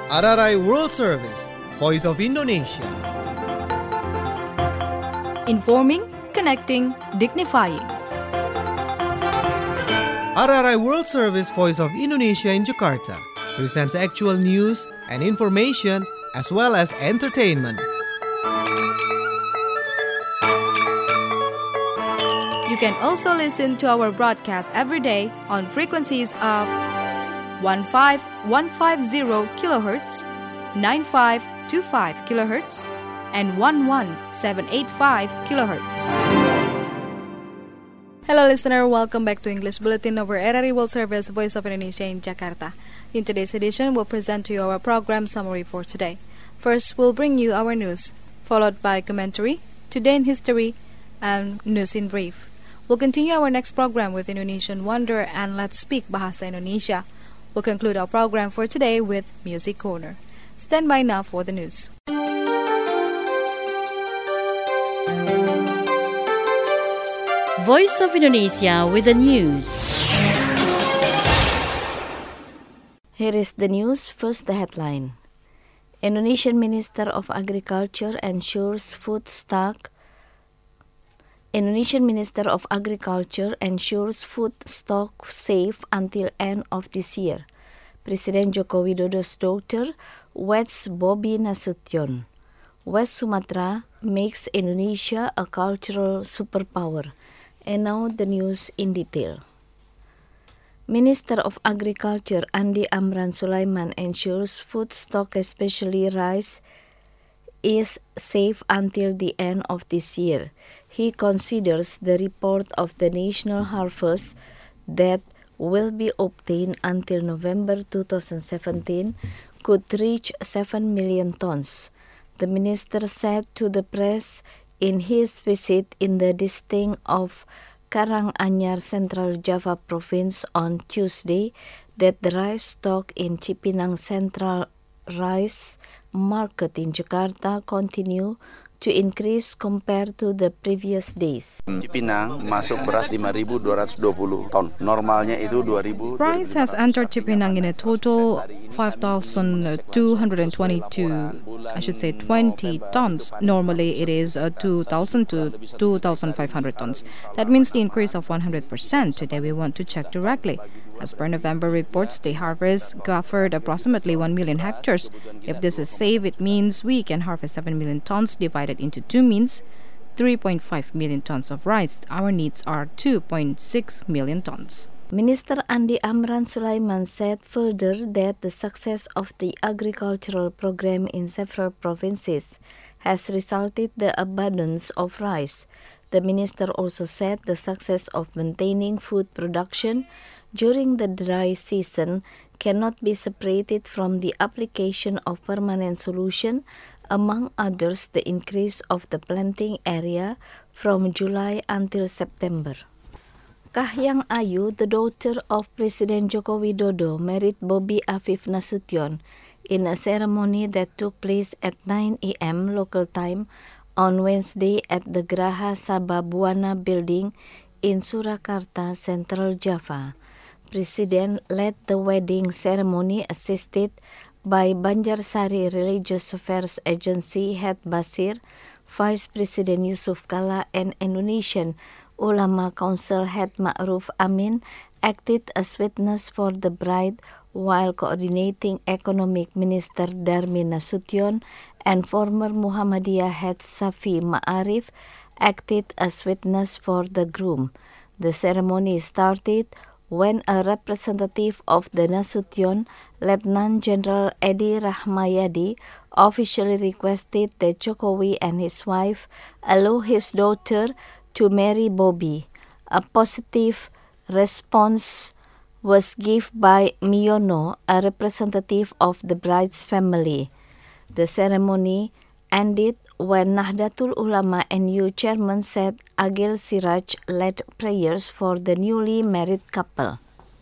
RRI World Service, Voice of Indonesia. Informing, connecting, dignifying. RRI World Service, Voice of Indonesia in Jakarta presents actual news and information as well as entertainment. You can also listen to our broadcast every day on frequencies of 15150 kHz, 9525 kHz, and 11785 kHz. Hello listener, welcome back to English Bulletin over RRI World Service, Voice of Indonesia in Jakarta. In today's edition, we'll present to you our program summary for today. First, we'll bring you our news, followed by commentary, Today in History, and News in Brief. We'll continue our next program with Indonesian Wonder and Let's Speak Bahasa Indonesia. We'll conclude our program for today with Music Corner. Stand by now for the news. Voice of Indonesia with the news. Here is the news. First, the headline. Indonesian Minister of Agriculture ensures food stock safe until end of this year. President Joko Widodo's daughter weds Bobi Nasution. West Sumatra makes Indonesia a cultural superpower. And now the news in detail. Minister of Agriculture Andi Amran Sulaiman ensures food stock, especially rice, is safe until the end of this year. He considers the report of the national harvest that will be obtained until November 2017 could reach 7 million tons. The minister said to the press in his visit in the district of Karanganyar, Central Java Province on Tuesday that the rice stock in Cipinang Central Rice Market in Jakarta continue to increase compared to the previous days. Cipinang masuk beras 5.220 ton. Normalnya itu 2.000. Rice has entered Cipinang in a total 20 tons. Normally it is 2,000 to 2,500 tons. That means the increase of 100%. Today we want to check directly. As per November reports, the harvest covered approximately 1 million hectares. If this is safe, it means we can harvest 7 million tons divided into 2 means 3.5 million tons of rice. Our needs are 2.6 million tons. Minister Andi Amran Sulaiman said further that the success of the agricultural program in several provinces has resulted the abundance of rice. The minister also said the success of maintaining food production during the dry season cannot be separated from the application of permanent solution, among others the increase of the planting area from July until September. Kahiyang Ayu, the daughter of President Joko Widodo, married Bobi Afif Nasution in a ceremony that took place at 9 a.m. local time on Wednesday at the Graha Sababwana building in Surakarta, Central Java. President led the wedding ceremony assisted by Banjarsari Religious Affairs Agency head Basir, Vice President Yusuf Kala, and Indonesian Ulama Council head Ma'ruf Amin acted as witness for the bride, while coordinating Economic Minister Darmin Nasution and former Muhammadiyah head Safi Ma'arif acted as witness for the groom. The ceremony started when a representative of the Nasution, Lieutenant General Edi Rahmayadi, officially requested that Jokowi and his wife allow his daughter to marry Bobi. A positive response was given by Miono, a representative of the bride's family. The ceremony ended when Nahdlatul Ulama NU chairman Syed Agil Siraj led prayers for the newly married couple.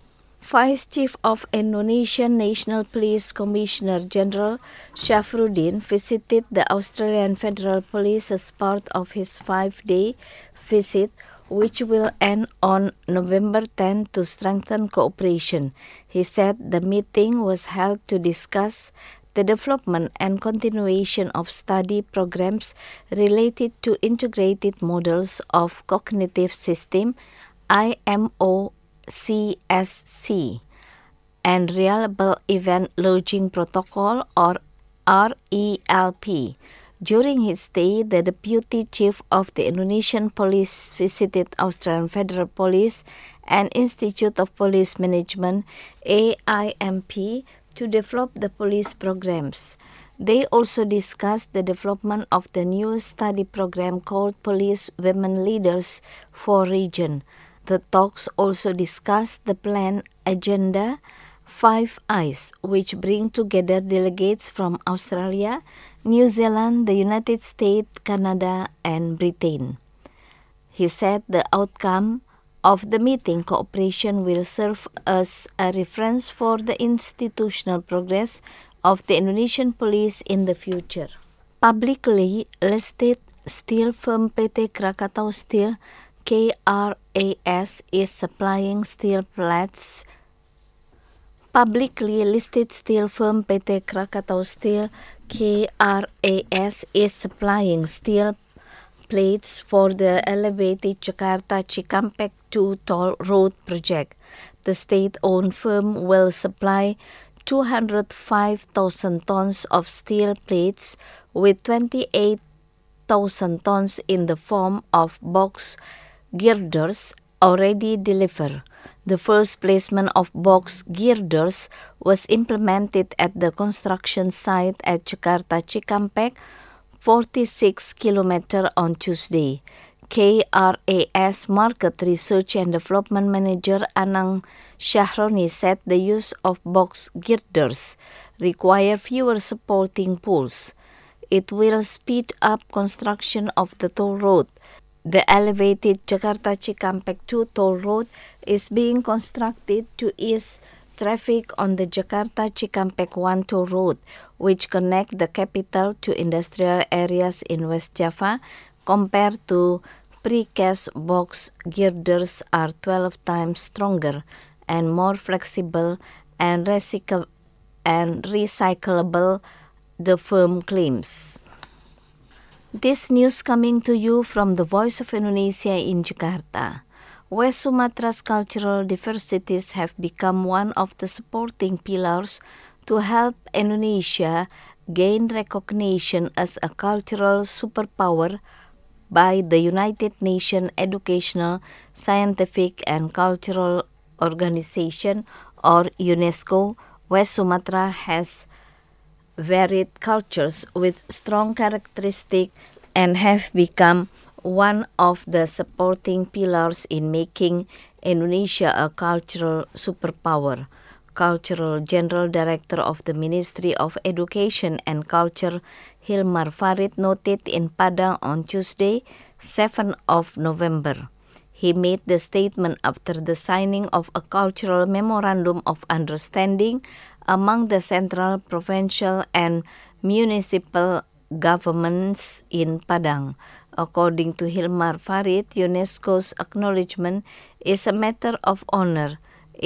Vice Chief of Indonesian National Police Commissioner General Shafruddin visited the Australian Federal Police as part of his 5-day visit, which will end on November 10 to strengthen cooperation. He said the meeting was held to discuss the development and continuation of study programs related to integrated models of cognitive system, IMOCSC, and Reliable Event Logging Protocol, or RELP. During his stay, the Deputy Chief of the Indonesian Police visited Australian Federal Police and Institute of Police Management, AIMP, to develop the police programs. They also discussed the development of the new study program called Police Women Leaders for Region. The talks also discussed the planned agenda 5 Eyes, which bring together delegates from Australia, New Zealand, the United States, Canada, and Britain. He said the outcome of the meeting cooperation will serve as a reference for the institutional progress of the Indonesian police in the future. Publicly listed steel firm PT Krakatau Steel KRAS is supplying steel plates. Publicly listed steel firm PT Krakatau Steel KRAS is supplying steel plates for the elevated Jakarta-Cikampek 2 toll road project. The state-owned firm will supply 205,000 tons of steel plates, with 28,000 tons in the form of box girders already delivered. The first placement of box girders was implemented at the construction site at Jakarta-Cikampek, 46 km on Tuesday. KRAS Market Research and Development Manager Anang Shahroni said the use of box girders require fewer supporting poles. It will speed up construction of the toll road. The elevated Jakarta-Cikampek 2 toll road is being constructed to ease traffic on the Jakarta-Cikampek 1 toll road, which connect the capital to industrial areas in West Java, compared to precast box girders are 12 times stronger and more flexible and recyclable, the firm claims. This news coming to you from the Voice of Indonesia in Jakarta. West Sumatra's cultural diversities have become one of the supporting pillars to help Indonesia gain recognition as a cultural superpower by the United Nations Educational, Scientific and Cultural Organization, or UNESCO. West Sumatra has varied cultures with strong characteristics and have become one of the supporting pillars in making Indonesia a cultural superpower. Cultural General Director of the Ministry of Education and Culture, Hilmar Farid, noted in Padang on Tuesday, 7th of November. He made the statement after the signing of a cultural memorandum of understanding among the central, provincial, and municipal governments in Padang. According to Hilmar Farid, UNESCO's acknowledgement is a matter of honor,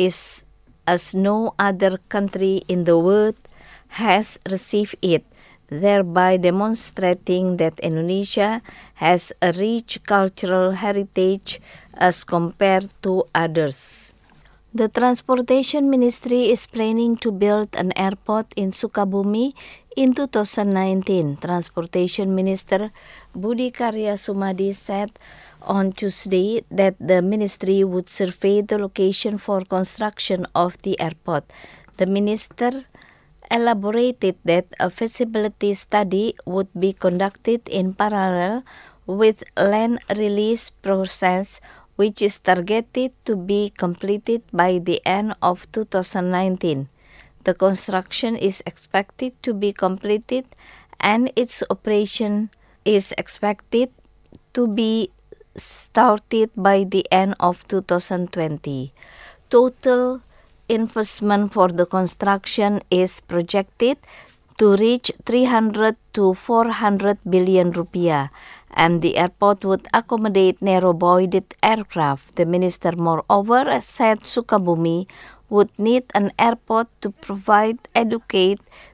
as no other country in the world has received it, thereby demonstrating that Indonesia has a rich cultural heritage as compared to others. The Transportation Ministry is planning to build an airport in Sukabumi in 2019. Transportation Minister Budi Karya Sumadi said on Tuesday that the ministry would survey the location for construction of the airport. The minister elaborated that a feasibility study would be conducted in parallel with land release process, which is targeted to be completed by the end of 2019. The construction is expected to be completed and its operation is expected to be started by the end of 2020. Total investment for the construction is projected to reach 300 to 400 billion rupiah, and the airport would accommodate narrow-bodied aircraft. The minister, moreover, said Sukabumi would need an airport to provide adequate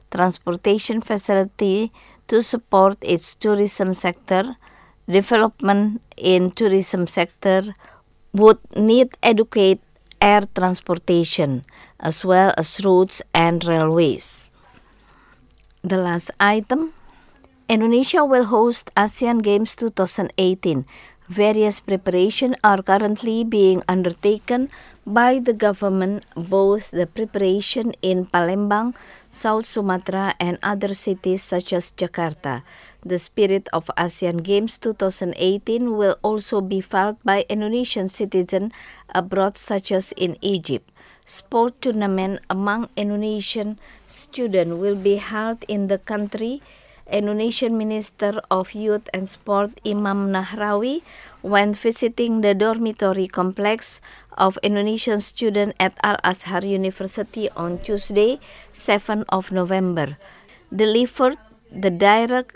transportation facility to support its tourism sector. Development in tourism sector would need adequate air transportation as well as roads and railways. The last item, Indonesia will host ASEAN Games 2018. Various preparations are currently being undertaken by the government, both the preparation in Palembang, South Sumatra and other cities such as Jakarta. The spirit of ASEAN Games 2018 will also be felt by Indonesian citizens abroad such as in Egypt. Sport tournament among Indonesian students will be held in the country. Indonesian Minister of Youth and Sport Imam Nahrawi, when visiting the dormitory complex of Indonesian students at Al-Azhar University on Tuesday, 7th of November, delivered the direct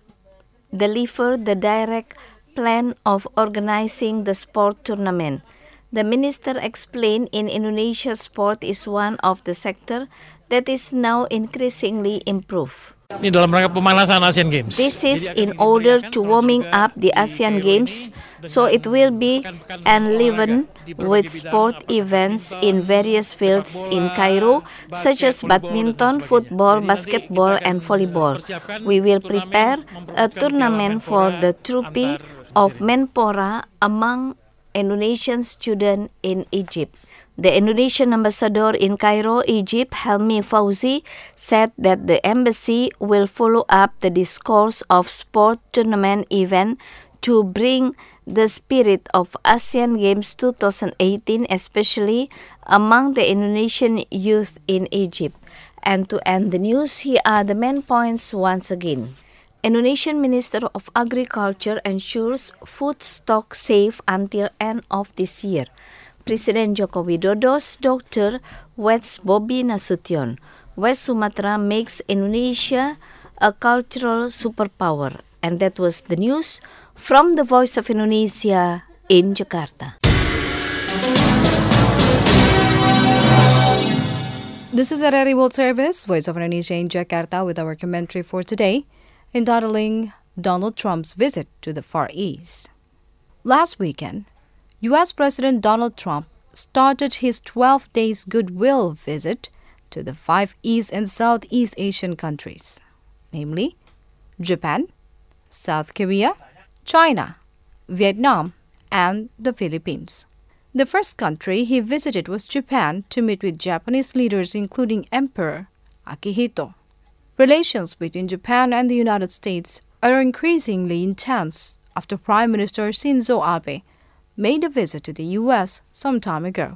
plan of organizing the sport tournament. The minister explained in Indonesia sport is one of the sector that is now increasingly improved. Ini dalam rangka pemanasan Asian Games. This is in order to warming up the ASEAN Games, so it will be enlivened with sport events in various fields in Cairo, such as badminton, football, basketball, and volleyball. We will prepare a tournament for the trophy of Menpora among Indonesian students in Egypt. The Indonesian ambassador in Cairo, Egypt, Helmi Fauzi, said that the embassy will follow up the discourse of sport tournament event to bring the spirit of ASEAN Games 2018, especially among the Indonesian youth in Egypt. And to end the news, here are the main points once again. Indonesian Minister of Agriculture ensures food stock safe until end of this year. Presiden Joko Widodo's Dr. Weds Bobi Nasution. West Sumatra makes Indonesia a cultural superpower. And that was the news from the Voice of Indonesia in Jakarta. This is RRI World Service, Voice of Indonesia in Jakarta, with our commentary for today, entitling Donald Trump's visit to the Far East. Last weekend, U.S. President Donald Trump started his 12 days goodwill visit to the 5 East and Southeast Asian countries, namely Japan, South Korea, China, Vietnam, and the Philippines. The first country he visited was Japan to meet with Japanese leaders including Emperor Akihito. Relations between Japan and the United States are increasingly intense after Prime Minister Shinzo Abe made a visit to the U.S. some time ago.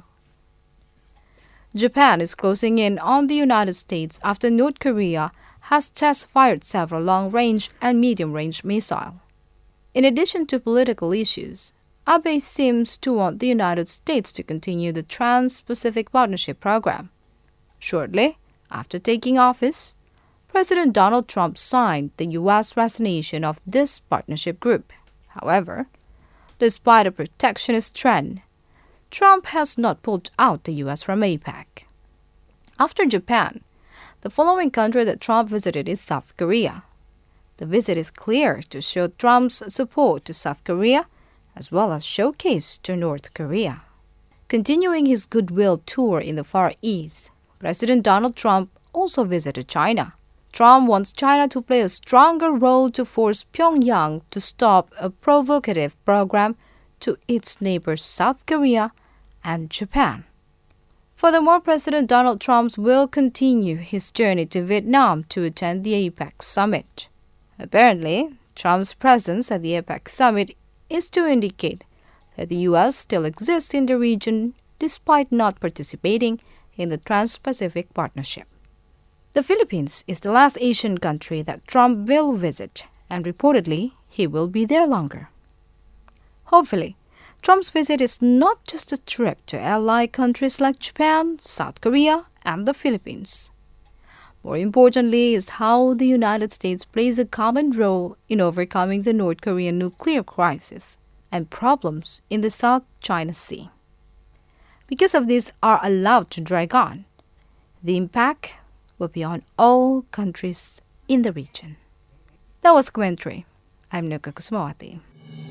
Japan is closing in on the United States after North Korea has test-fired several long-range and medium-range missiles. In addition to political issues, Abe seems to want the United States to continue the Trans-Pacific Partnership Program. Shortly after taking office, President Donald Trump signed the U.S. resignation of this partnership group. However, despite a protectionist trend, Trump has not pulled out the U.S. from APEC. After Japan, the following country that Trump visited is South Korea. The visit is clear to show Trump's support to South Korea as well as showcase to North Korea. Continuing his goodwill tour in the Far East, President Donald Trump also visited China. Trump wants China to play a stronger role to force Pyongyang to stop a provocative program to its neighbors South Korea and Japan. Furthermore, President Donald Trump will continue his journey to Vietnam to attend the APEC summit. Apparently, Trump's presence at the APEC summit is to indicate that the U.S. still exists in the region despite not participating in the Trans-Pacific Partnership. The Philippines is the last Asian country that Trump will visit, and reportedly, he will be there longer. Hopefully, Trump's visit is not just a trip to ally countries like Japan, South Korea, and the Philippines. More importantly is how the United States plays a common role in overcoming the North Korean nuclear crisis and problems in the South China Sea. Because of these are allowed to drag on, the impact will be on all countries in the region. That was commentary. I'm Nuka Kusmawati.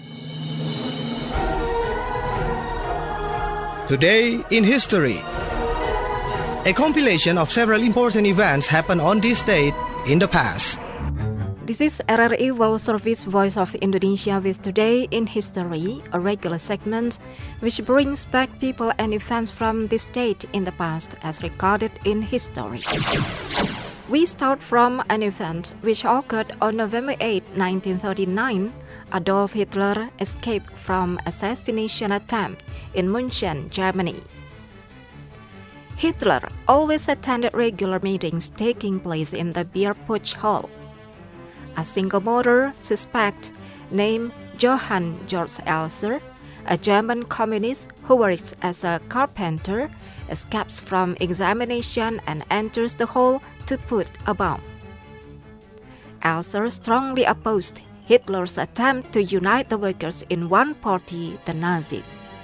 Today in History. A compilation of several important events happened on this date in the past. This is RRI World Service Voice of Indonesia with Today in History, a regular segment which brings back people and events from this date in the past as recorded in history. We start from an event which occurred on November 8, 1939. Adolf Hitler escaped from assassination attempt in München, Germany. Hitler always attended regular meetings taking place in the Bierputsch Hall. A single motor suspect named Johann Georg Elser, a German communist who works as a carpenter, escapes from examination and enters the hall to put a bomb. Elser strongly opposed Hitler's attempt to unite the workers in one party, the Nazis.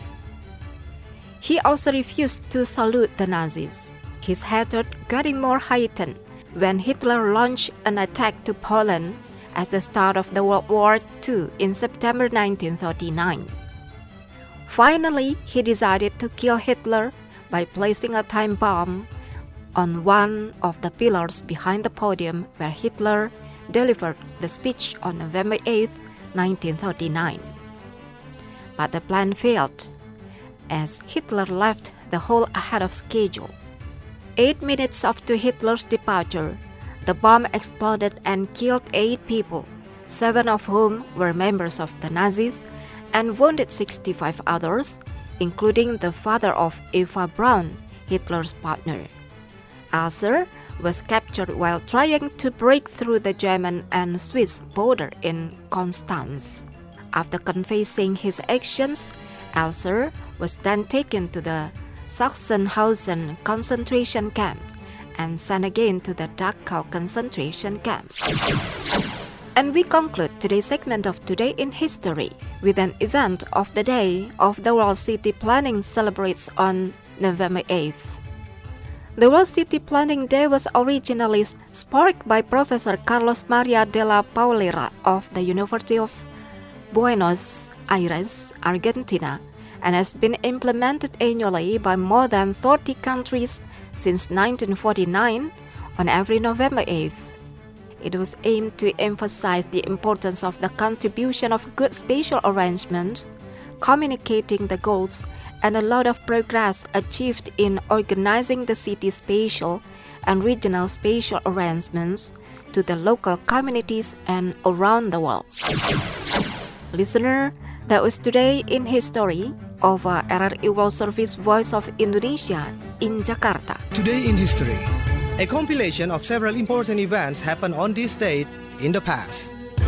He also refused to salute the Nazis, his hatred getting more heightened when Hitler launched an attack to Poland at the start of the World War II in September 1939. Finally, he decided to kill Hitler by placing a time bomb on one of the pillars behind the podium where Hitler delivered the speech on November 8, 1939. But the plan failed, as Hitler left the hall ahead of schedule. 8 minutes after Hitler's departure, the bomb exploded and killed 8 people, 7 of whom were members of the Nazis, and wounded 65 others, including the father of Eva Braun, Hitler's partner. Elser was captured while trying to break through the German and Swiss border in Constance. After confessing his actions, Elser was then taken to the Sachsenhausen concentration camp and sent again to the Dachau concentration camp. And we conclude today's segment of Today in History with an event of the day of the World City Planning celebrates on November 8th. The World City Planning Day was originally sparked by Professor Carlos Maria de la Paulera of the University of Buenos Aires, Argentina, and has been implemented annually by more than 30 countries since 1949 on every November 8th. It was aimed to emphasize the importance of the contribution of good spatial arrangement, communicating the goals and a lot of progress achieved in organizing the city's spatial and regional spatial arrangements to the local communities and around the world. Listener, that was Today in History of RRI World Service Voice of Indonesia in Jakarta. Today in History. A compilation of several important events happened on this date in the past.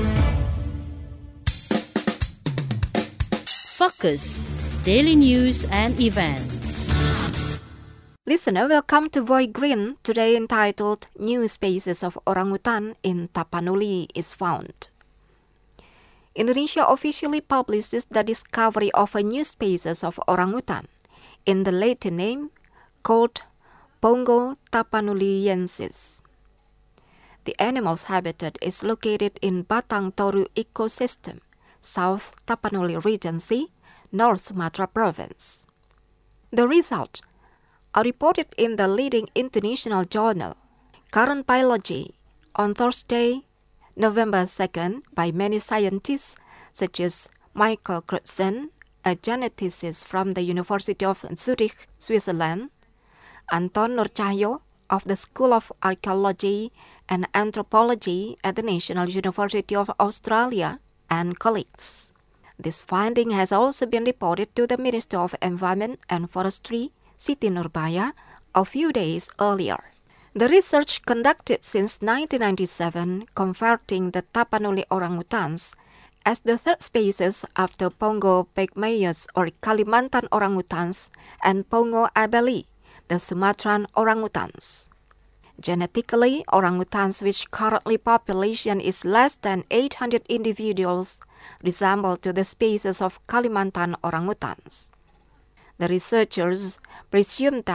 Focus. Daily news and events. Listener, welcome to Voice Green, today entitled New Species of Orangutan in Tapanuli is Found. Indonesia officially publishes the discovery of a new species of orangutan, in the Latin name called Pongo tapanuliensis. The animal's habitat is located in Batang Toru ecosystem, South Tapanuli Regency, North Sumatra Province. The results are reported in the leading international journal, Current Biology, on Thursday, November 2nd, by many scientists such as Michael Crutzen, a geneticist from the University of Zurich, Switzerland, Anton Nurcahyo of the School of Archaeology and Anthropology at the National University of Australia, and colleagues. This finding has also been reported to the Minister of Environment and Forestry, Siti Nurbaya, a few days earlier. The research conducted since 1997 converting the Tapanuli orangutans as the third species after Pongo pygmaeus or Kalimantan orangutans and Pongo abeli, the Sumatran orangutans. Genetically, orangutans, which currently population is less than 800 individuals, resemble to the species of Kalimantan orangutans. The researchers presume that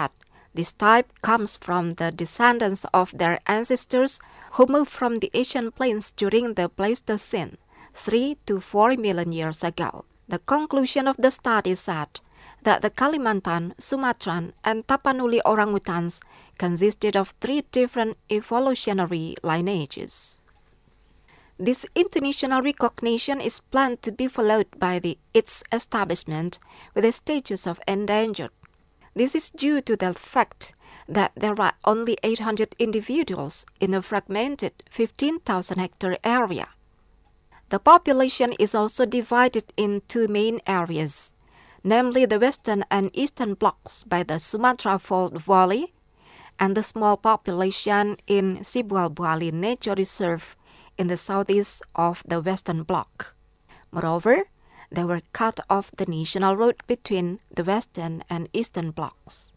This type comes from the descendants of their ancestors who moved from the Asian plains during the Pleistocene, 3 to 4 million years ago. The conclusion of the study said that the Kalimantan, Sumatran, and Tapanuli orangutans consisted of 3 different evolutionary lineages. This international recognition is planned to be followed by its establishment with the status of endangered. This is due to the fact that there are only 800 individuals in a fragmented 15,000 hectare area. The population is also divided in 2 main areas, namely the western and eastern blocks by the Sumatra Fault Valley and the small population in Sibual-Buali Nature Reserve in the southeast of the western block. Moreover, they were cut off the national road between the western and eastern blocks.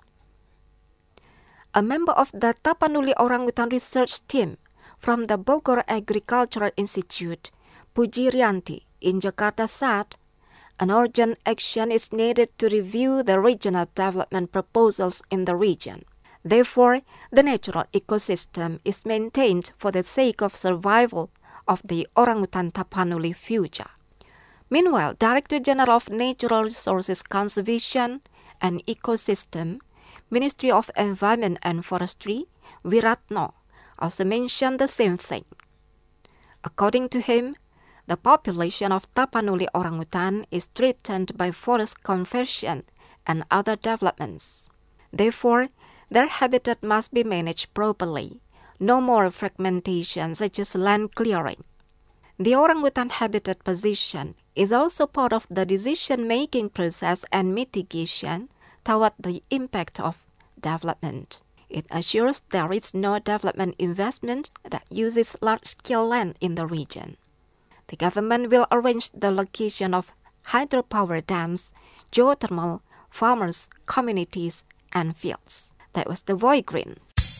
A member of the Tapanuli Orangutan Research Team from the Bogor Agricultural Institute, Puji Rianti, in Jakarta said, an urgent action is needed to review the regional development proposals in the region. Therefore, the natural ecosystem is maintained for the sake of survival of the orangutan Tapanuli future. Meanwhile, Director General of Natural Resources Conservation and Ecosystem, Ministry of Environment and Forestry, Wiratno, also mentioned the same thing. According to him, the population of Tapanuli orangutan is threatened by forest conversion and other developments. Therefore, their habitat must be managed properly. No more fragmentation such as land clearing. The orangutan habitat position is also part of the decision-making process and mitigation toward the impact of development. It assures there is no development investment that uses large-scale land in the region. The government will arrange the location of hydropower dams, geothermal, farmers, communities, and fields. That was the Voice Green.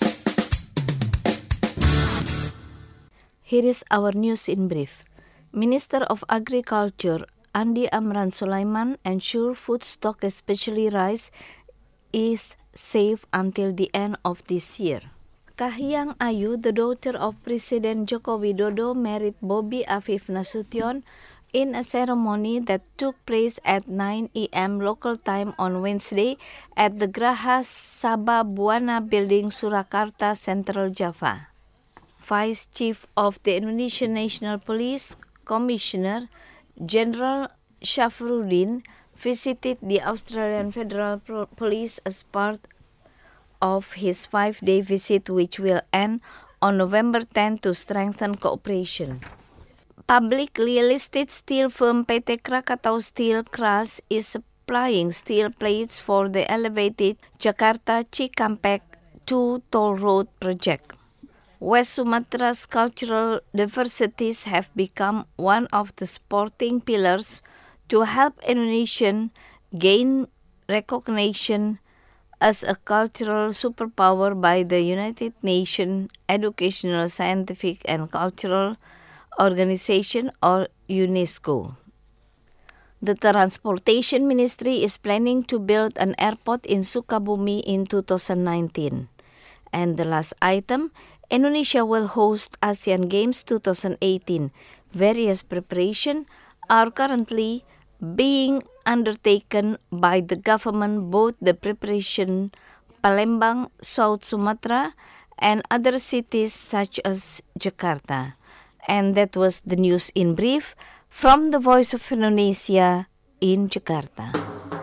Here is our news in brief. Minister of Agriculture Andi Amran Sulaiman ensure food stock, especially rice, is safe until the end of this year. Kahiyang Ayu, the daughter of President Joko Widodo, married Bobby Afif Nasution in a ceremony that took place at 9 a.m. local time on Wednesday at the Graha Sababwana Building, Surakarta, Central Java. Vice Chief of the Indonesian National Police, Commissioner General Shafruddin, visited the Australian Federal Police as part of his 5-day visit, which will end on November 10 to strengthen cooperation. Public real estate steel firm PT Krakatau Steel Kras is supplying steel plates for the elevated Jakarta-Cikampek 2 toll road project. West Sumatra's cultural diversities have become one of the supporting pillars to help Indonesian gain recognition as a cultural superpower by the United Nations Educational, Scientific and Cultural Organization, or UNESCO. The Transportation Ministry is planning to build an airport in Sukabumi in 2019. And the last item, Indonesia will host ASEAN Games 2018. Various preparations are currently being undertaken by the government, both the preparation Palembang, South Sumatra, and other cities such as Jakarta. And that was the news in brief from the Voice of Indonesia in Jakarta.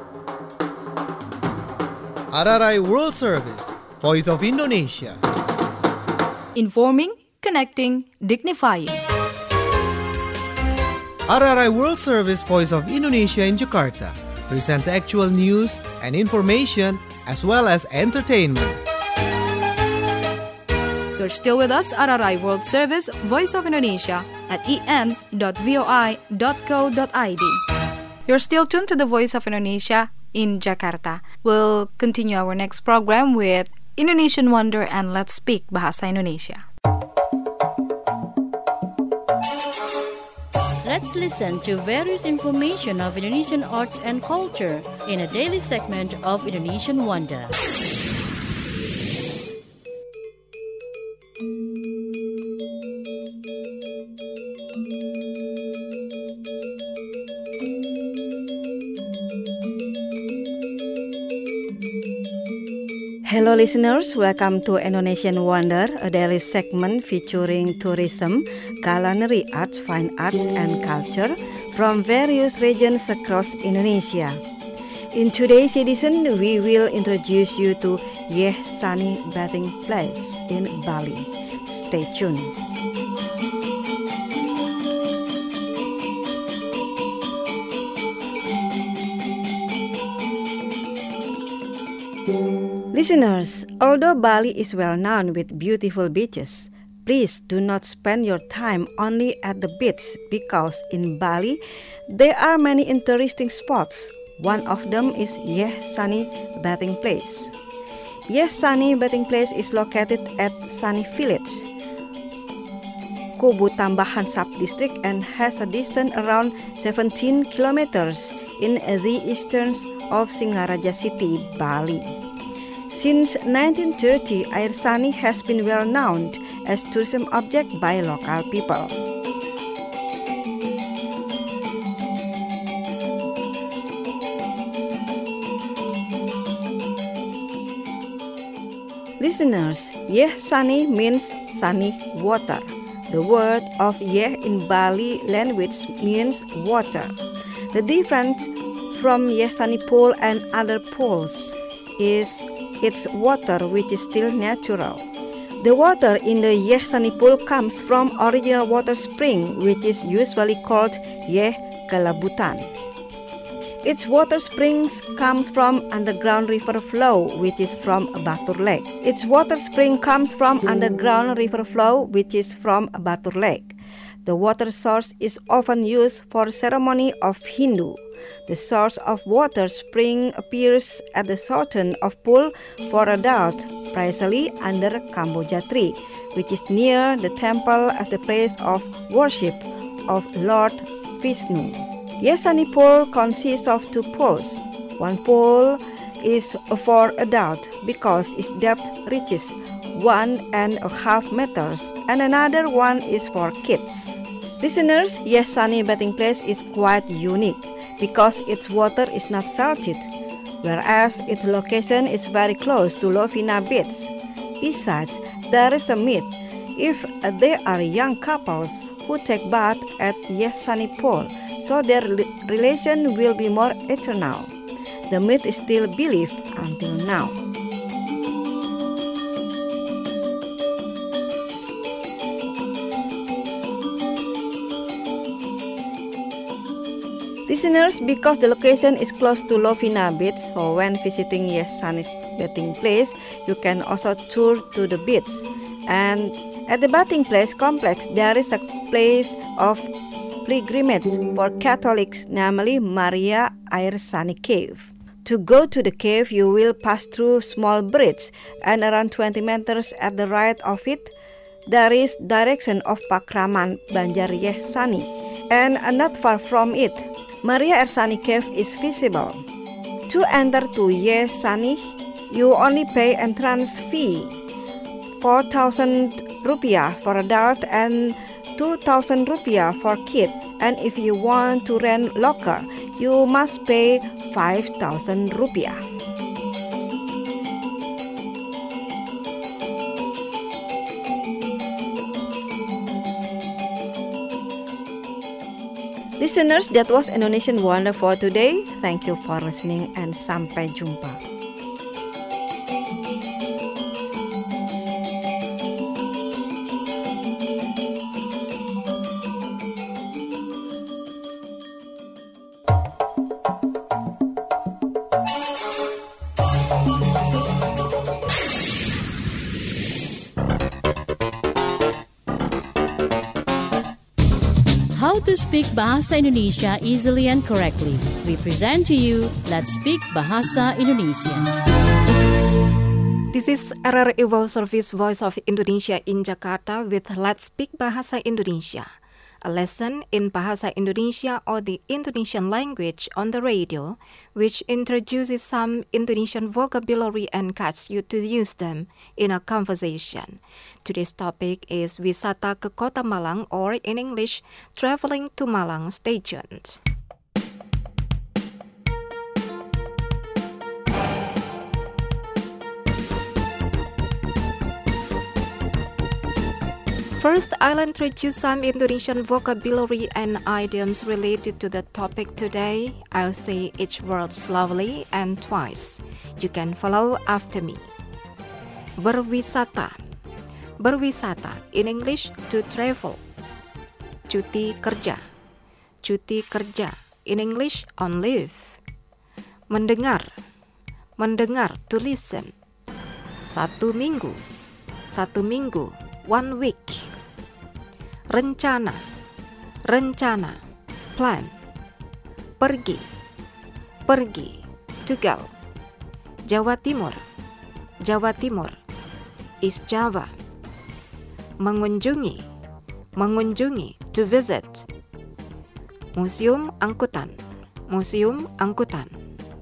RRI World Service, Voice of Indonesia. Informing, connecting, dignifying. RRI World Service, Voice of Indonesia in Jakarta presents actual news and information as well as entertainment. You're still with us, RRI World Service, Voice of Indonesia, at en.voi.co.id. You're still tuned to the Voice of Indonesia in Jakarta. We'll continue our next program with Indonesian Wonder and Let's Speak Bahasa Indonesia. Let's listen to various information of Indonesian arts and culture in a daily segment of Indonesian Wonder. Hello listeners, welcome to Indonesian Wonder, a daily segment featuring tourism, culinary arts, fine arts and culture from various regions across Indonesia. In today's edition, we will introduce you to Yeh Sani Bathing Place in Bali. Stay tuned. Listeners, although Bali is well known with beautiful beaches, please do not spend your time only at the beach because in Bali there are many interesting spots. One of them is Yeh Sani Bathing Place. Yeh Sani Bathing Place is located at Sani Village, Kubu Tambahan Sub-District and has a distance around 17 kilometers in the eastern of Singaraja City, Bali. Since 1930, Air Sani has been well known as tourism object by local people. Listeners, Yeh Sani means sunny water. The word of Yeh in Bali language means water. The difference from Yeh Sani pool and other pools is its water, which is still natural. The water in the Yeh Sani pool comes from original water spring, which is usually called Yeh Kelabutan. Its water springs comes from underground river flow, which is from Batur Lake. Its water spring comes from underground river flow, which is from Batur Lake. The water source is often used for ceremony of Hindu. The source of water spring appears at the southern of pool for adult, precisely under Kamboja tree, which is near the temple as the place of worship of Lord Vishnu. Yeh Sani pool consists of two pools. One pool is for adult because its depth reaches 1.5 meters, and another one is for kids. Listeners, Yeh Sani Bathing Place is quite unique because its water is not salted, whereas its location is very close to Lovina Beach. Besides, there is a myth: if there are young couples who take bath at Yeh Sani pool, so their relation will be more eternal. The myth is still believed until now. Listeners, because the location is close to Lovina Beach, so when visiting Yeh Sani Bathing Place, you can also tour to the beach. And at the bathing place complex, there is a place of pilgrimage for Catholics, namely Maria Air Sani Cave. To go to the cave, you will pass through small bridge, and around 20 meters at the right of it, there is direction of Pakraman Banjar Yeh Sani, and not far from it, Maria Air Sani Cave is visible. To enter to Yeh Sani, you only pay entrance fee, 4,000 rupiah for adult and 2,000 rupiah for kid, and if you want to rent locker, you must pay 5,000 rupiah. Listeners, that was Indonesian Wonder for today. Thank you for listening and sampai jumpa. How to speak Bahasa Indonesia easily and correctly. We present to you Let's Speak Bahasa Indonesia. This is RRI World Service Voice of Indonesia in Jakarta with Let's Speak Bahasa Indonesia, a lesson in Bahasa Indonesia or the Indonesian language on the radio, which introduces some Indonesian vocabulary and guides you to use them in a conversation. Today's topic is Wisata ke Kota Malang, or in English, traveling to Malang. Stay tuned. First, I'll introduce some Indonesian vocabulary and idioms related to the topic today. I'll say each word slowly and twice. You can follow after me. Berwisata. Berwisata. In English, to travel. Cuti kerja. Cuti kerja. In English, on leave. Mendengar. Mendengar, to listen. 1 minggu. 1 minggu, 1 week. Rencana. Rencana, plan. Pergi. Pergi, to go. Jawa Timur. Jawa Timur, East Java. Mengunjungi. Mengunjungi, to visit. Museum angkutan. Museum angkutan.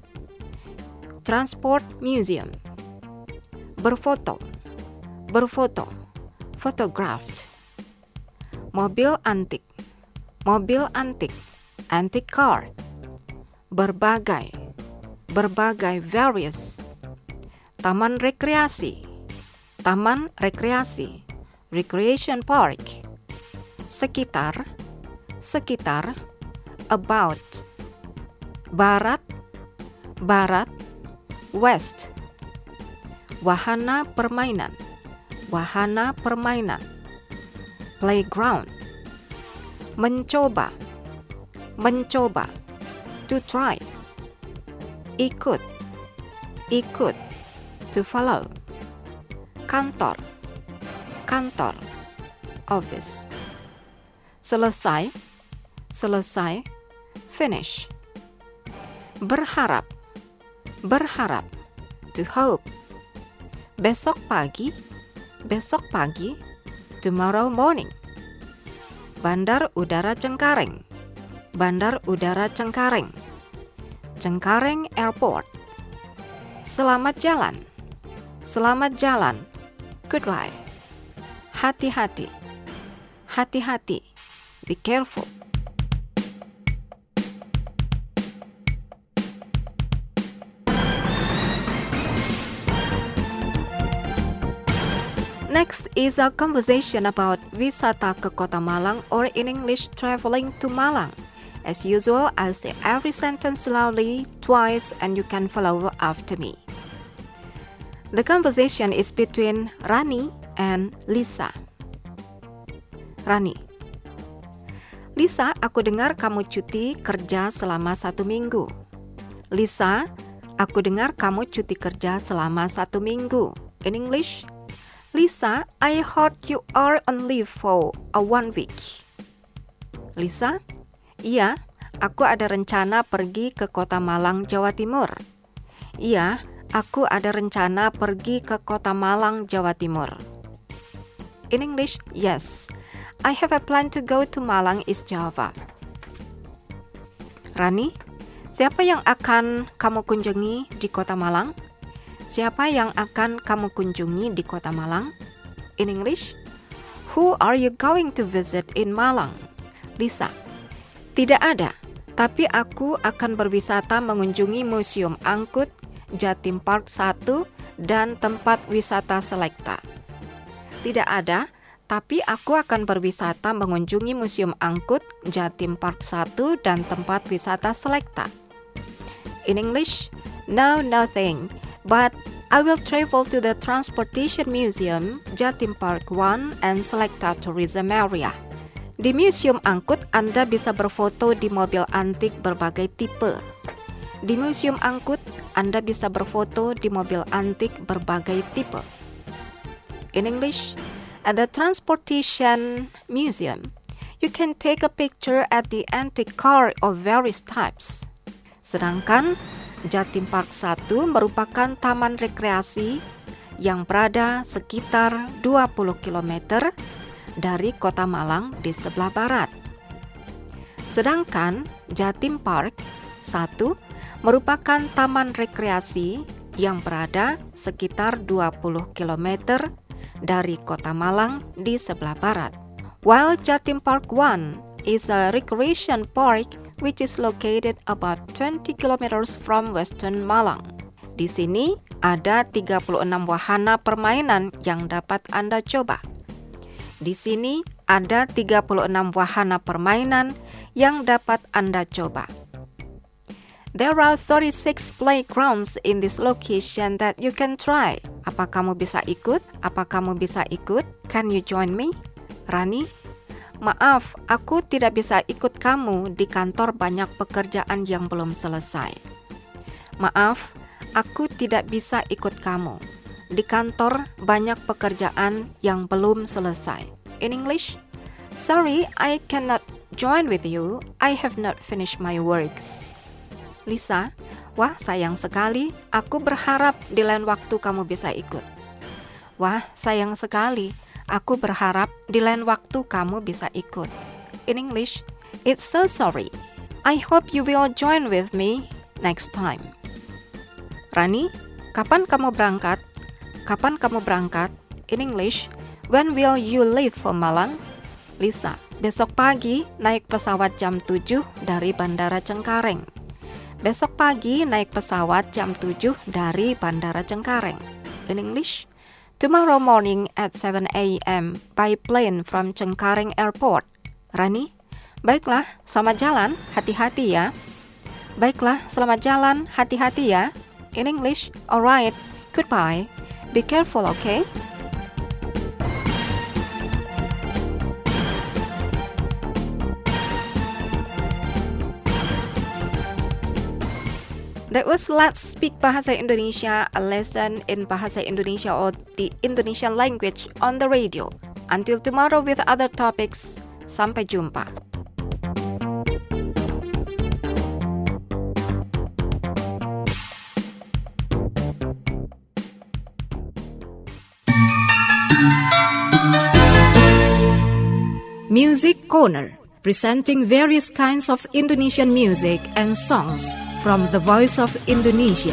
Transport museum. Berfoto. Berfoto, photographed. Mobil antik. Mobil antik, antique car. Berbagai. Berbagai, various. Taman rekreasi. Taman rekreasi, recreation park. Sekitar. Sekitar, about. Barat. Barat, west. Wahana permainan. Wahana permainan. Playground. Mencoba. Mencoba, to try. Ikut. Ikut, to follow. Kantor. Kantor, office. Selesai. Selesai, finish. Berharap. Berharap, to hope. Besok pagi. Besok pagi, tomorrow morning. Bandar Udara Cengkareng. Bandar Udara Cengkareng. Cengkareng Airport. Selamat jalan. Selamat jalan, goodbye. Hati-hati. Hati-hati, be careful. Next is a conversation about wisata ke Kota Malang, or in English, traveling to Malang. As usual, I'll say every sentence slowly, twice, and you can follow after me. The conversation is between Rani and Lisa. Rani. Lisa, aku dengar kamu cuti kerja selama 1 minggu. Lisa, aku dengar kamu cuti kerja selama 1 minggu. In English, Lisa, I heard you are on leave for 1 week. Lisa, iya, aku ada rencana pergi ke Kota Malang, Jawa Timur. Iya, aku ada rencana pergi ke Kota Malang, Jawa Timur. In English, yes, I have a plan to go to Malang, East Java. Rani, siapa yang akan kamu kunjungi di Kota Malang? Siapa yang akan kamu kunjungi di Kota Malang? In English, who are you going to visit in Malang? Lisa, tidak ada, tapi aku akan berwisata mengunjungi Museum Angkut, Jatim Park 1, dan tempat wisata Selekta. Tidak ada, tapi aku akan berwisata mengunjungi Museum Angkut, Jatim Park 1, dan tempat wisata Selekta. In English, no, nothing. But I will travel to the Transportation Museum, Jatim Park 1, and Selekta Tourism Area. Di Museum Angkut, Anda bisa berfoto di mobil antik berbagai tipe. Di Museum Angkut, Anda bisa berfoto di mobil antik berbagai tipe. In English, at the Transportation Museum, you can take a picture at the antique car of various types. Sedangkan Jatim Park 1 merupakan taman rekreasi yang berada sekitar 20 km dari Kota Malang di sebelah barat. Sedangkan Jatim Park 1 merupakan taman rekreasi yang berada sekitar 20 km dari Kota Malang di sebelah barat. While Jatim Park 1 is a recreation park which is located about 20 kilometers from Western Malang. Di sini ada 36 wahana permainan yang dapat Anda coba. Di sini ada 36 wahana permainan yang dapat Anda coba. There are 36 playgrounds in this location that you can try. Apa kamu bisa ikut? Apa kamu bisa ikut? Can you join me? Rani, maaf, aku tidak bisa ikut kamu, di kantor banyak pekerjaan yang belum selesai. Maaf, aku tidak bisa ikut kamu. Di kantor banyak pekerjaan yang belum selesai. In English, sorry, I cannot join with you. I have not finished my works. Lisa, wah sayang sekali, aku berharap di lain waktu kamu bisa ikut. Wah sayang sekali, aku berharap di lain waktu kamu bisa ikut. In English, it's so sorry. I hope you will join with me next time. Rani, kapan kamu berangkat? Kapan kamu berangkat? In English, when will you leave for Malang? Lisa, besok pagi naik pesawat jam 7 dari Bandara Cengkareng. Besok pagi naik pesawat jam 7 dari Bandara Cengkareng. In English, tomorrow morning at 7 a.m. by plane from Cengkareng Airport. Rani, baiklah, selamat jalan, hati-hati ya. Baiklah, selamat jalan, hati-hati ya. In English, alright, goodbye, be careful, okay? That was Let's Speak Bahasa Indonesia, a lesson in Bahasa Indonesia or the Indonesian language on the radio. Until tomorrow with other topics, sampai jumpa. Music Corner, presenting various kinds of Indonesian music and songs from the Voice of Indonesia.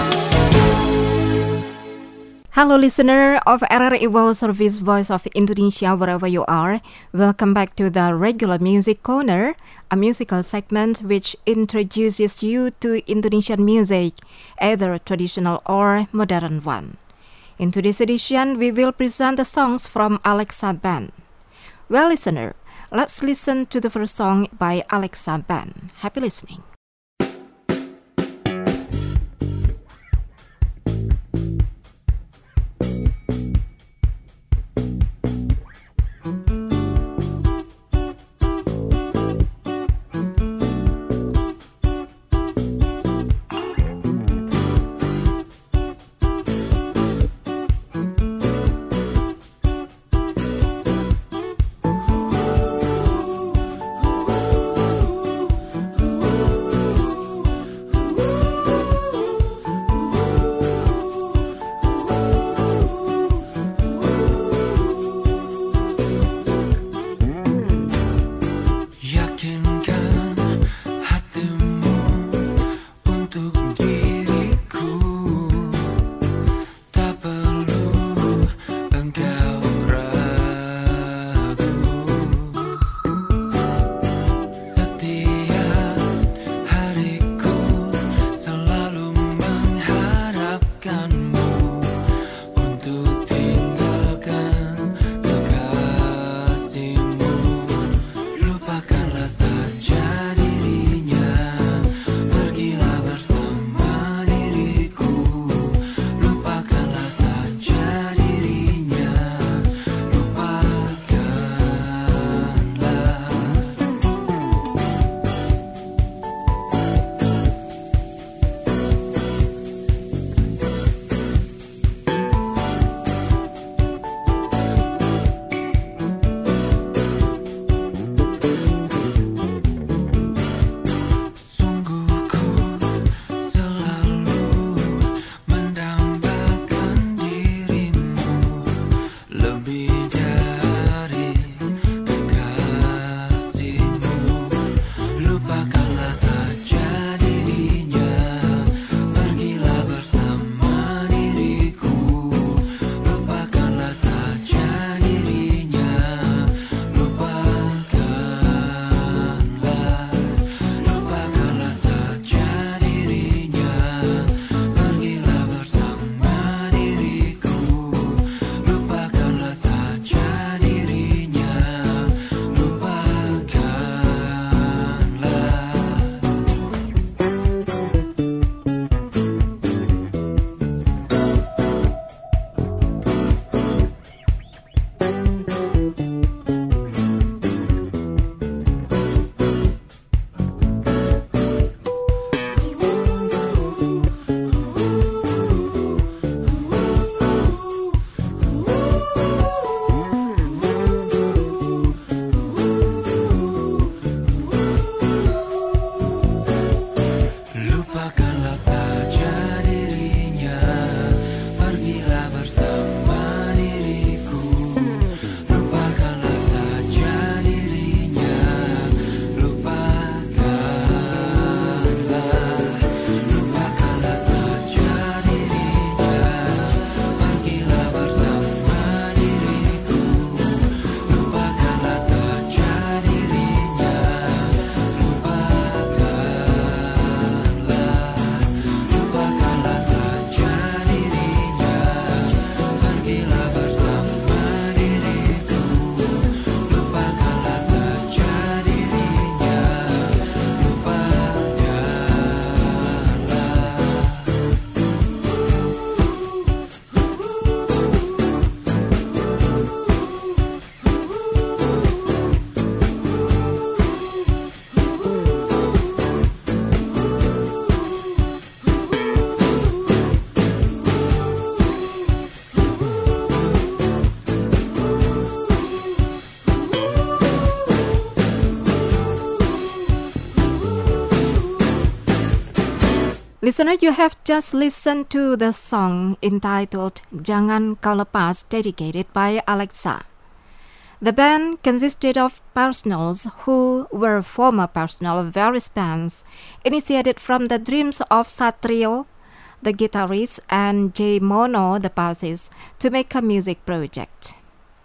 Hello listener of RRI World Service Voice of Indonesia wherever you are. Welcome back to the regular Music Corner, a musical segment which introduces you to Indonesian music, either traditional or modern one. In today's edition, we will present the songs from Alexa Band. Well listener, let's listen to the first song by Alexa Band. Happy listening. Listener, you have just listened to the song entitled Jangan Kau Lepas, dedicated by Alexa. The band consisted of personals who were former personnel of various bands, initiated from the dreams of Satrio, the guitarist, and Jay Mono, the bassist, to make a music project.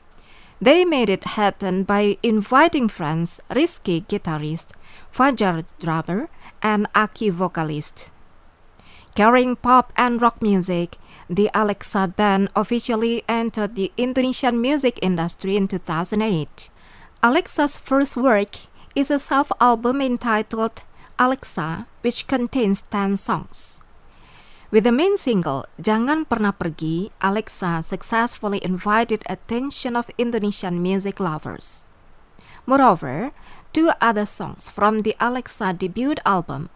They made it happen by inviting friends Rizky, guitarist, Fajar, drummer, and Aki, vocalist. Carrying pop and rock music, the Alexa band officially entered the Indonesian music industry in 2008. Alexa's first work is a self-album entitled Alexa, which contains 10 songs. With the main single, Jangan Pernah Pergi, Alexa successfully invited attention of Indonesian music lovers. Moreover, 2 other songs from the Alexa debut album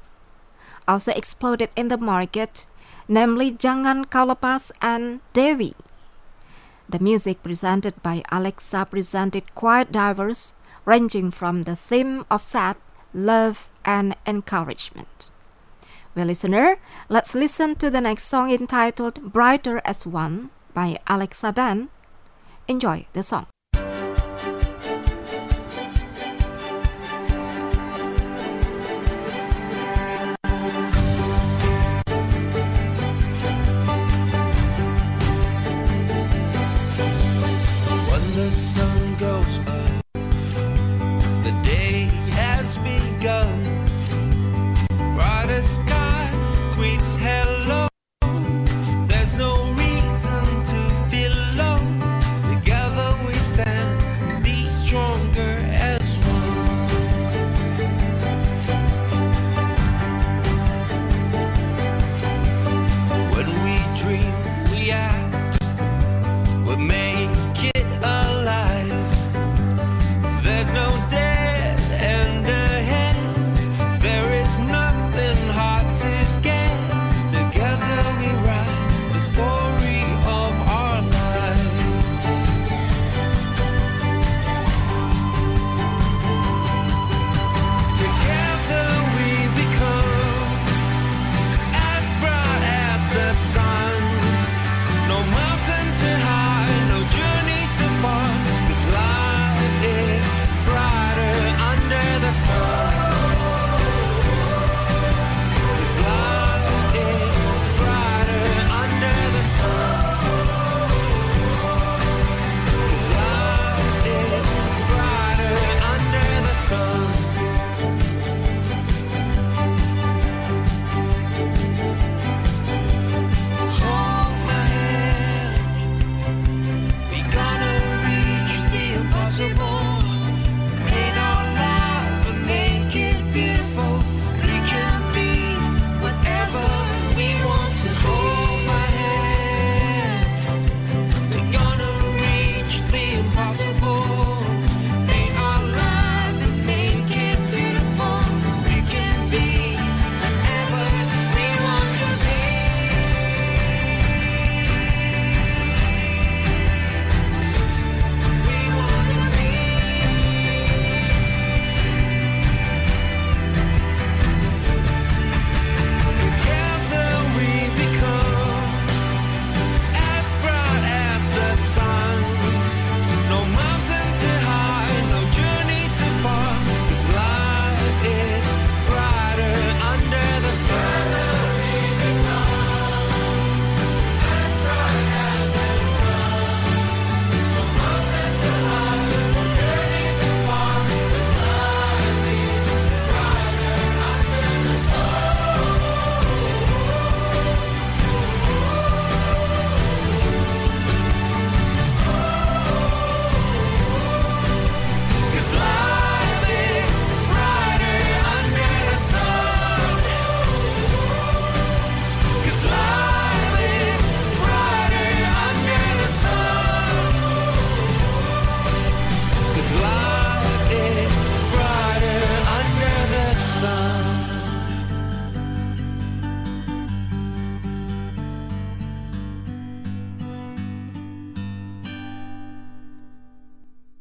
also exploded in the market, namely Jangan Kau Lepas and Dewi. The music presented by Alexa presented quite diverse, ranging from the theme of sad, love, and encouragement. Well, listener, let's listen to the next song entitled Brighter as One by Alexa Band. Enjoy the song.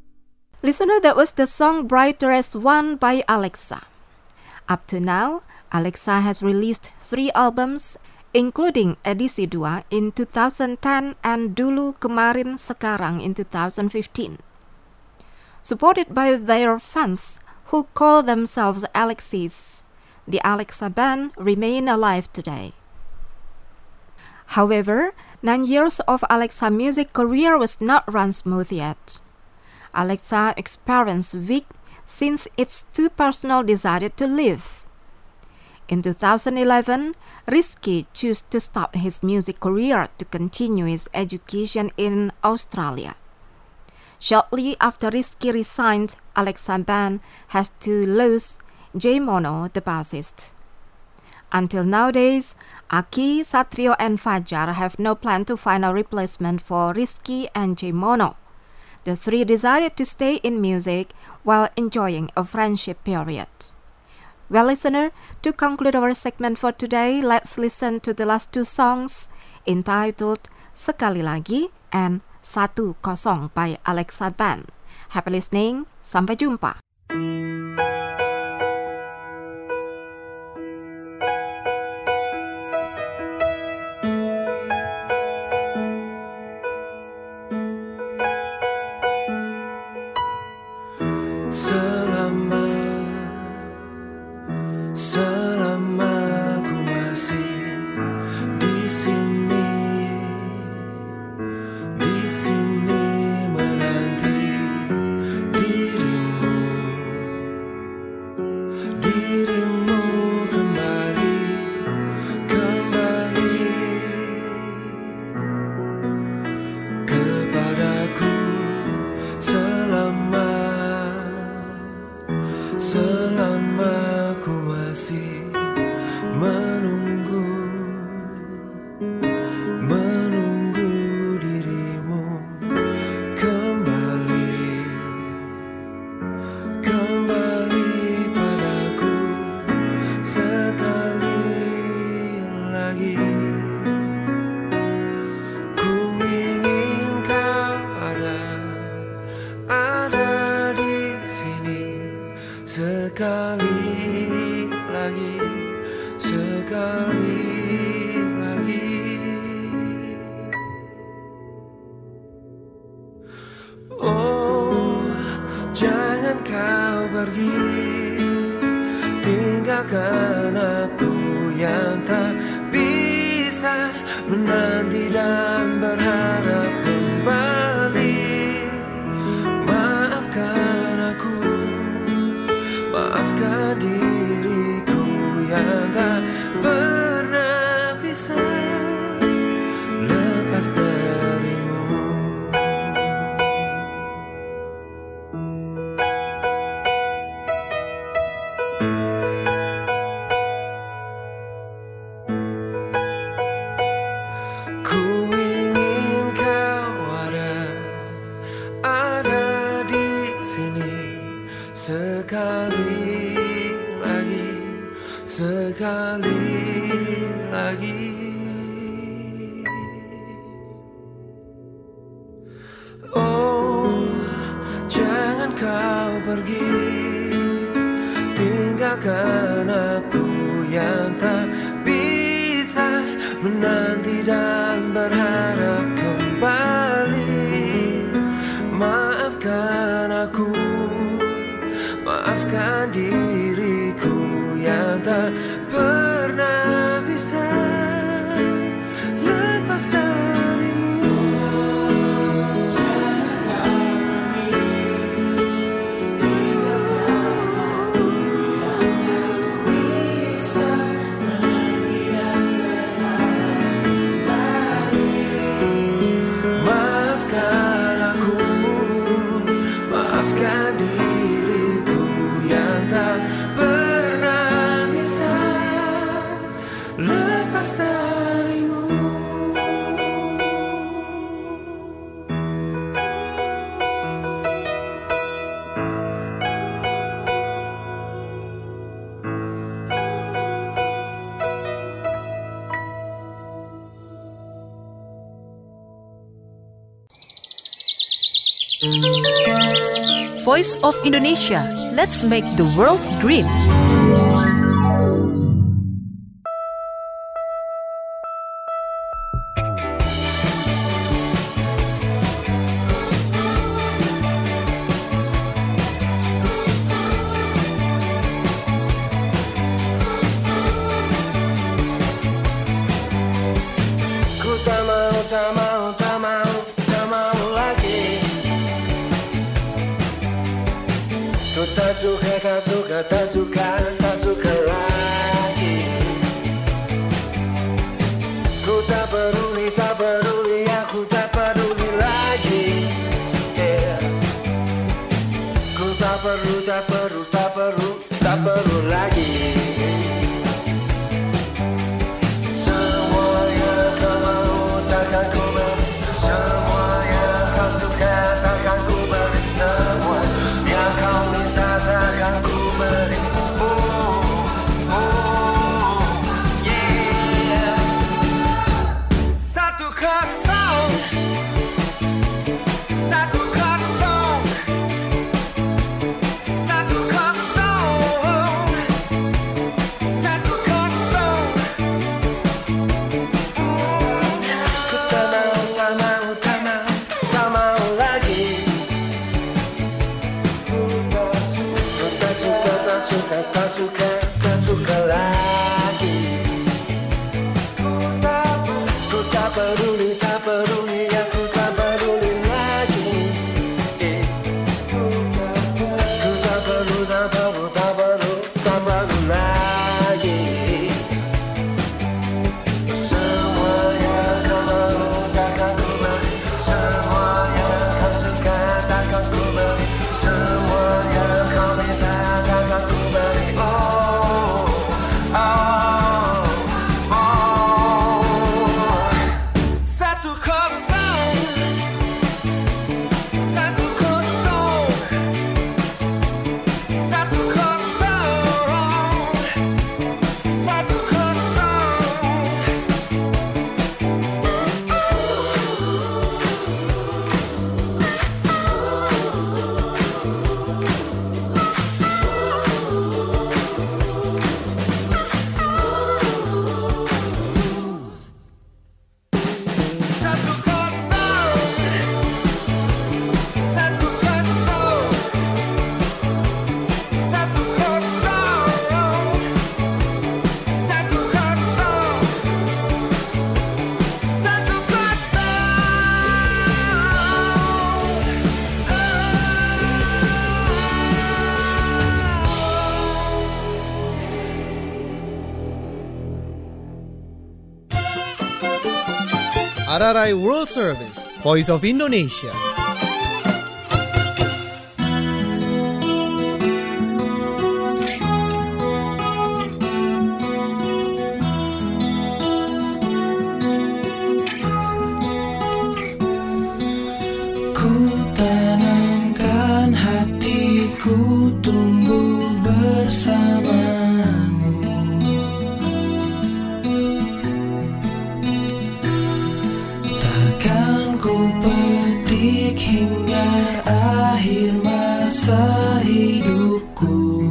Listener, that was the song Brighter as One by Alexa. Up to now, Alexa has released 3 albums, including Edisi 2 in 2010 and Dulu Kemarin Sekarang in 2015. Supported by their fans, who call themselves Alexies, the Alexa band remain alive today. However, 9 years of Alexa music career was not run smooth yet. Alexa experienced weak since its too personal decided to leave. In 2011, Rizky chose to stop his music career to continue his education in Australia. Shortly after Rizky resigned, Alexa band has to lose Jay Mono, the bassist. Until nowadays, Aki, Satrio, and Fajar have no plan to find a replacement for Rizky and Jay Mono. The 3 decided to stay in music while enjoying a friendship period. Well, listener, to conclude our segment for today, let's listen to the last 2 songs entitled Sekali Lagi and 1-0 by Alexa Band. Happy listening, sampai jumpa. Tinggalkan aku yang tak bisa menanti dan berharap kembali. Maafkan aku, maafkan diriku yang tak pernah bisa lepas darimu. Sekali lagi. Oh, jangan kau pergi, tinggalkan aku yang tak bisa menanti dan berharap kembali. Maafkan aku, maafkan diriku yang tak pernah bisa lepas darimu. Maafkan aku, maafkan diriku yang tak pernah bisa lepas darimu. Voice of Indonesia. Let's make the world green. RRI World Service, Voice of Indonesia. Ku tanamkan hatiku tumbuh bersamamu. Takkan ku petik hingga akhir masa hidupku.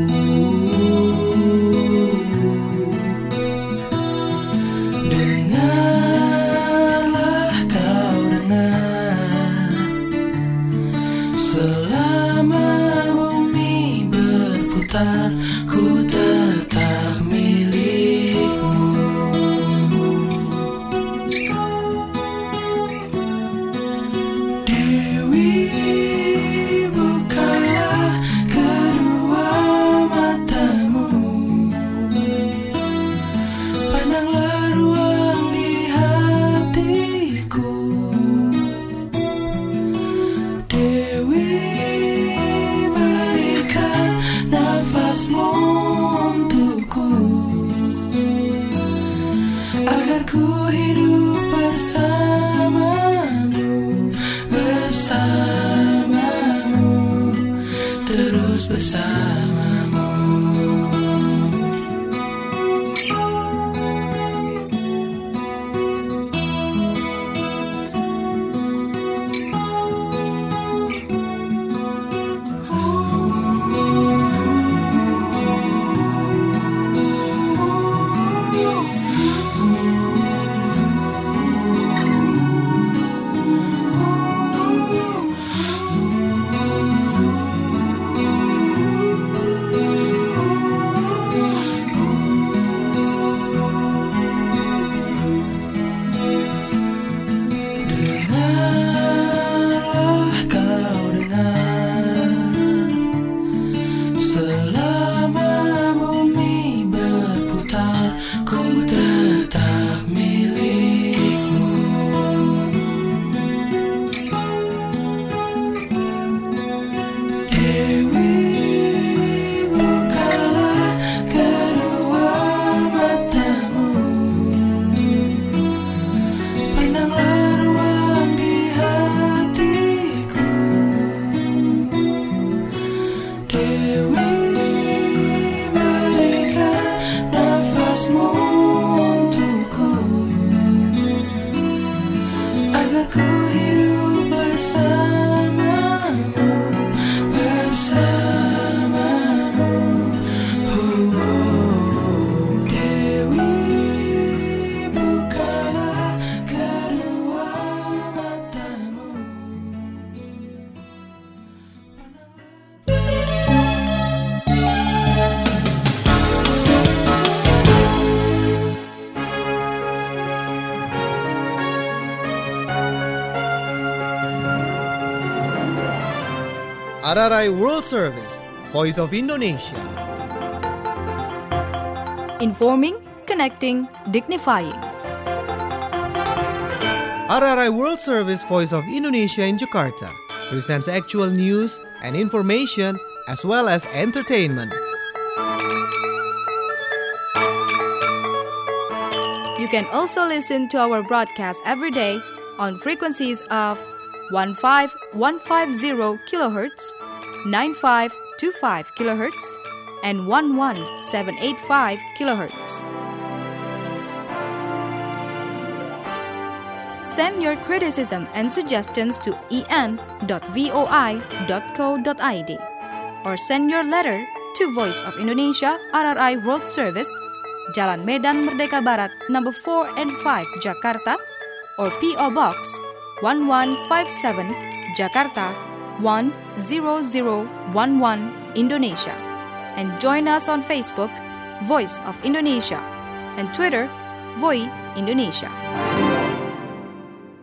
Dengarlah kau dengar, selama bumi berputar, ku tetap milikmu. Dewi, bukalah kedua matamu, pandanglah ruang di hatiku. Dewi, berikan nafasmu untukku, agar ku hidup bersamamu, bersamamu, terus bersamamu. ku hidup bersamamu, bersamamu. Oh, oh, Dewi, bukalah kedua matamu. RRI World Service, Voice of Indonesia. Informing, connecting, dignifying. RRI World Service, Voice of Indonesia in Jakarta presents actual news and information as well as entertainment. You can also listen to our broadcast every day on frequencies of 15150 kHz, 9525 kHz, and 11785 kHz. Send your criticism and suggestions to en.voi.co.id or send your letter to Voice of Indonesia RRI World Service, Jalan Medan Merdeka Barat, number 4 and 5, Jakarta, or P.O. Box 1157, Jakarta 10011, Indonesia. And join us on Facebook, Voice of Indonesia, and Twitter, Voi Indonesia.